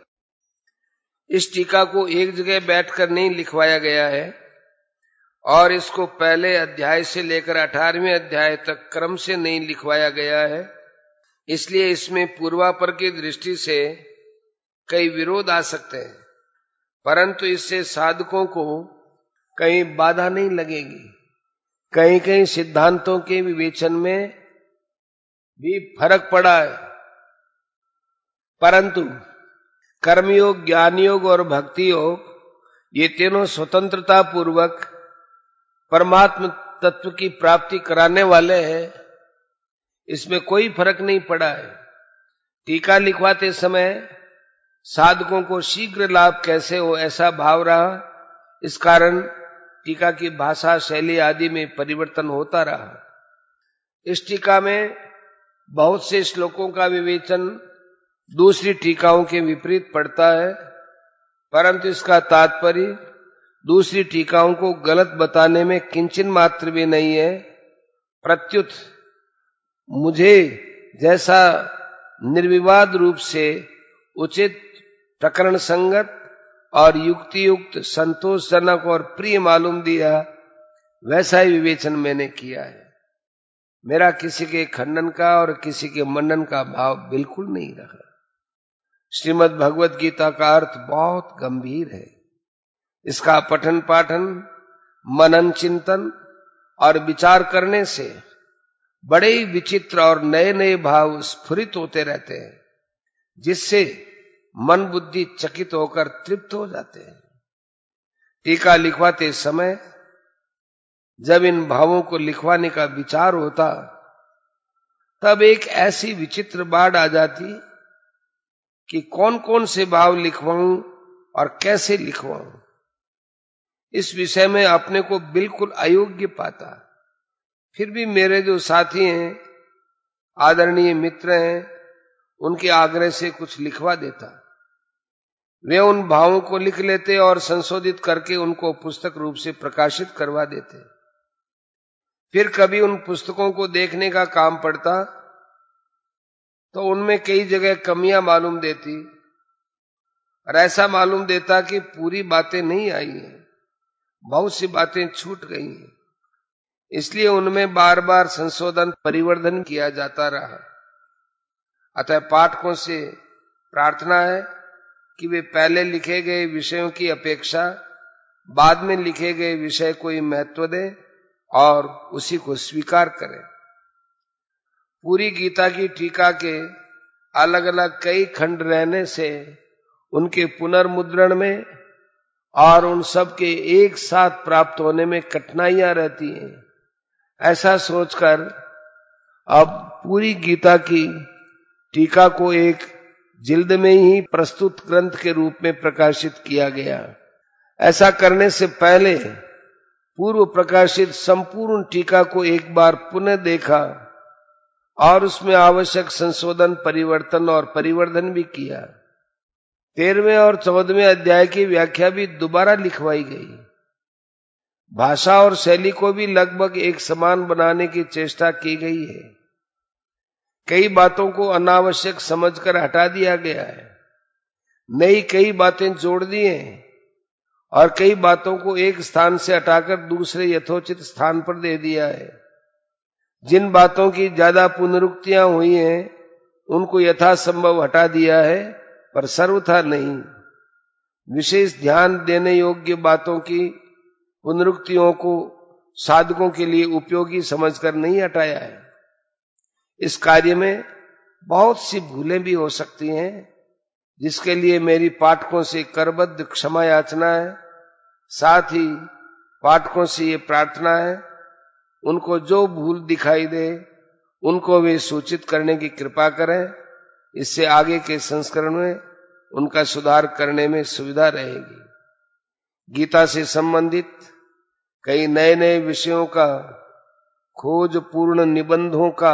इस टीका को एक जगह बैठकर नहीं लिखवाया गया है और इसको पहले अध्याय से लेकर 18वें अध्याय तक क्रम से नहीं लिखवाया गया है। इसलिए इसमें पूर्वापर की दृष्टि से कई विरोध आ सकते हैं, परंतु इससे साधकों को कहीं बाधा नहीं लगेगी। कहीं कहीं सिद्धांतों के विवेचन में भी फर्क पड़ा है, परंतु कर्मयोग, ज्ञान योग और भक्ति योग, ये तीनों स्वतंत्रता पूर्वक परमात्म तत्व की प्राप्ति कराने वाले हैं। इसमें कोई फर्क नहीं पड़ा है। टीका लिखवाते समय साधकों को शीघ्र लाभ कैसे हो, ऐसा भाव रहा। इस कारण टीका की भाषा, शैली आदि में परिवर्तन होता रहा। इस टीका में बहुत से श्लोकों का विवेचन दूसरी टीकाओं के विपरीत पड़ता है, परंतु इसका तात्पर्य दूसरी टीकाओं को गलत बताने में किंचन मात्र भी नहीं है। प्रत्युत मुझे जैसा निर्विवाद रूप से उचित, प्रकरण संगत और युक्ति युक्त, संतोषजनक और प्रिय मालूम दिया, वैसा ही विवेचन मैंने किया है। मेरा किसी के खंडन का और किसी के मंडन का भाव बिल्कुल नहीं रहा। श्रीमद् भगवत गीता का अर्थ बहुत गंभीर है। इसका पठन पाठन, मनन चिंतन और विचार करने से बड़े ही विचित्र और नए नए भाव स्फुरित होते रहते हैं, जिससे मन बुद्धि चकित होकर तृप्त हो जाते हैं। टीका लिखवाते समय जब इन भावों को लिखवाने का विचार होता, तब एक ऐसी विचित्र बाढ़ आ जाती कि कौन कौन से भाव लिखवाऊं और कैसे लिखवाऊं। इस विषय में अपने को बिल्कुल अयोग्य पाता। फिर भी मेरे जो साथी हैं, आदरणीय मित्र हैं, उनके आग्रह से कुछ लिखवा देता। वे उन भावों को लिख लेते और संशोधित करके उनको पुस्तक रूप से प्रकाशित करवा देते। फिर कभी उन पुस्तकों को देखने का काम पड़ता तो उनमें कई जगह कमियां मालूम देती और ऐसा मालूम देता कि पूरी बातें नहीं आई हैं, बहुत सी बातें छूट गई हैं। इसलिए उनमें बार बार संशोधन, परिवर्धन किया जाता रहा। अतः पाठकों से प्रार्थना है कि वे पहले लिखे गए विषयों की अपेक्षा बाद में लिखे गए विषय को ही महत्व दें और उसी को स्वीकार करें। पूरी गीता की टीका के अलग अलग कई खंड रहने से उनके पुनर्मुद्रण में और उन सब के एक साथ प्राप्त होने में कठिनाइयां रहती हैं। ऐसा सोचकर अब पूरी गीता की टीका को एक जिल्द में ही प्रस्तुत ग्रंथ के रूप में प्रकाशित किया गया। ऐसा करने से पहले पूर्व प्रकाशित संपूर्ण टीका को एक बार पुनः देखा और उसमें आवश्यक संशोधन, परिवर्तन और परिवर्धन भी किया। 13वें और 14वें अध्याय की व्याख्या भी दोबारा लिखवाई गई। भाषा और शैली को भी लगभग एक समान बनाने की चेष्टा की गई है। कई बातों को अनावश्यक समझकर हटा दिया गया है, नई कई बातें जोड़ दी हैं और कई बातों को एक स्थान से हटाकर दूसरे यथोचित स्थान पर दे दिया है। जिन बातों की ज्यादा पुनरुक्तियां हुई हैं उनको यथासंभव हटा दिया है, पर सर्वथा नहीं। विशेष ध्यान देने योग्य बातों की पुनरुक्तियों को साधकों के लिए उपयोगी समझकर नहीं हटाया है। इस कार्य में बहुत सी भूलें भी हो सकती हैं, जिसके लिए मेरी पाठकों से करबद्ध क्षमा याचना है। साथ ही पाठकों से ये प्रार्थना है, उनको जो भूल दिखाई दे उनको वे सूचित करने की कृपा करें। इससे आगे के संस्करण में उनका सुधार करने में सुविधा रहेगी। गीता से संबंधित कई नए नए विषयों का खोज पूर्ण निबंधों का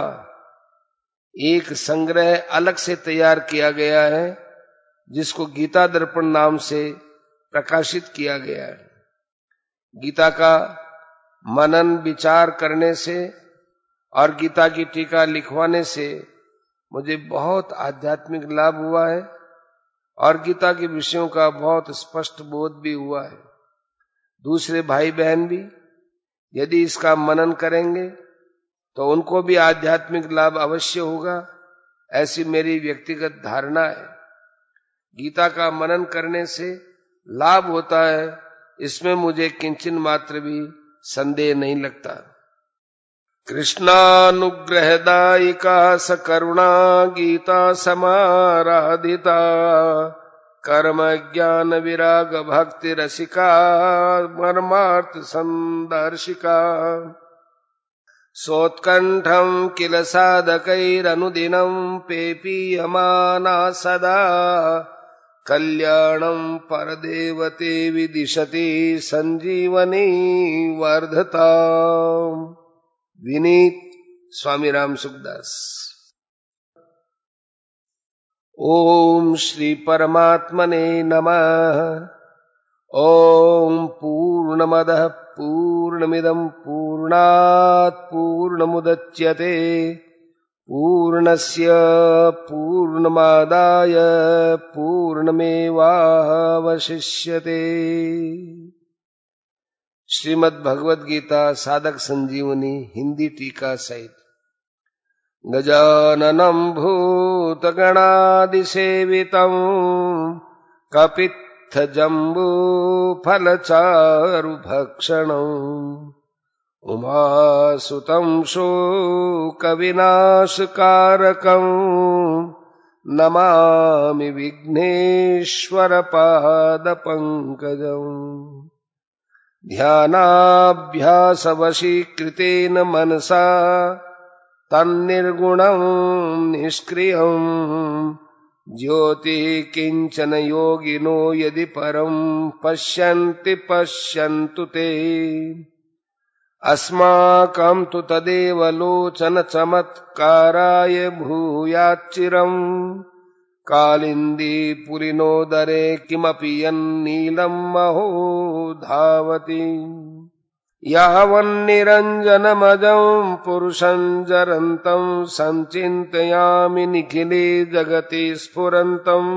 एक संग्रह अलग से तैयार किया गया है, जिसको गीता दर्पण नाम से प्रकाशित किया गया है। गीता का मनन विचार करने से और गीता की टीका लिखवाने से मुझे बहुत आध्यात्मिक लाभ हुआ है और गीता के विषयों का बहुत स्पष्ट बोध भी हुआ है। दूसरे भाई बहन भी यदि इसका मनन करेंगे तो उनको भी आध्यात्मिक लाभ अवश्य होगा, ऐसी मेरी व्यक्तिगत धारणा है। गीता का मनन करने से लाभ होता है, इसमें मुझे किंचन मात्र भी संदेह नहीं लगता। कृष्णानुग्रहदायिका सकरुणा गीता समाराधिता कर्म ज्ञान विराग भक्ति रसिका मर्मार्थ संदर्शिका सोत्कंठं किल साधकैरनुदिनं पेपीयमाना सदा कल्याणं परदेवते विदिशति संजीवनी वर्धता। विनीत स्वामी राम सुखदास। ओम श्री परमात्मने नमः। ओम पूर्णमदः पूर्णमिदं पूर्णात् पूर्णमुदच्यते पूर्णस्य पूर्णमादाय पूर्णमेवावशिष्यते। श्रीमद् भगवद गीता साधक संजीवनी हिंदी टीका सहित। गजाननं भूतगणादिसेवितं कपित्थजम्बूफलचारुभक्षणम् उमासुतं शोकविनाशकारकं नमामि विघ्नेश्वरपादपङ्कजम्। ध्यानाभ्यासवशीकृतेन मनसा तन्निर्गुणं निष्क्रियम् ज्योतिः किञ्चन योगिनो यदि परं पश्यन्ति पश्यन्तु ते। अस्माकं तु तदेव लोचन चमत्काराय भूयाच्चिरम् कालिन्दीपुरिनोदरे किमपि यन्नीलं महो धावति। यावन्निरञ्जनमजं पुरुषं जरन्तं संचिन्तयामि निखिले जगति स्फुरन्तम्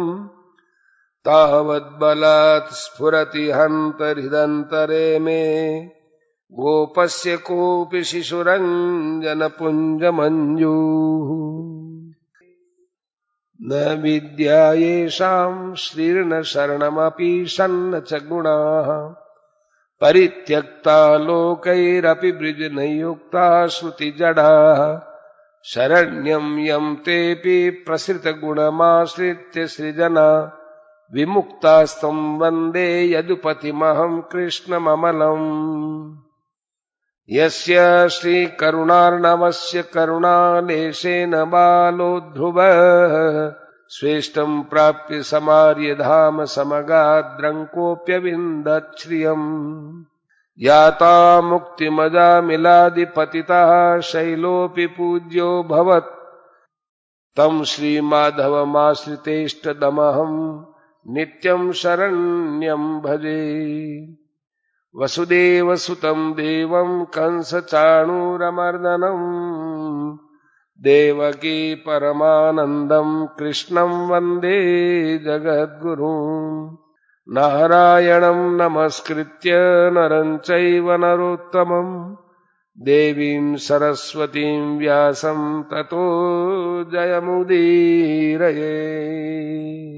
तावद्बलात् स्फुरति हन्तहृदन्तरे मे गोपस्य कोऽपि शिशुरञ्जनपुञ्जमञ्जुः। न विद्या येषां श्रीर्न शरणमपि सन्न च गुणाः परित्यक्ता लोकैरपि वृजनयुक्ता श्रुतिजडाः शरण्यं यं तेऽपि प्रसृतगुणमाश्रित्य सृजना विमुक्तास्तं वन्दे यदुपतिमहं कृष्णममलम् यस्य श्रीकरुणार्णवस्य करुणालेशेन बालो ध्रुवः स्वेष्टं प्राप्य समार्यधाम समगाद्रङ्कोऽप्यविन्दत् श्रियम् याता मुक्तिमजामिलादिपतितः शैलोऽपि पूज्यो भवत् तं श्रीमाधवमाश्रितेष्टदमहं नित्यं शरण्यं भजे वसुदेवसुतं देवं कंसचाणूरमर्दनं देवकी परमानन्दं कृष्णं वन्दे जगद्गुरुम् नारायणं नमस्कृत्य नरं चैव नरोत्तमं देवीं सरस्वतीं व्यासं ततो जयमुदीरये।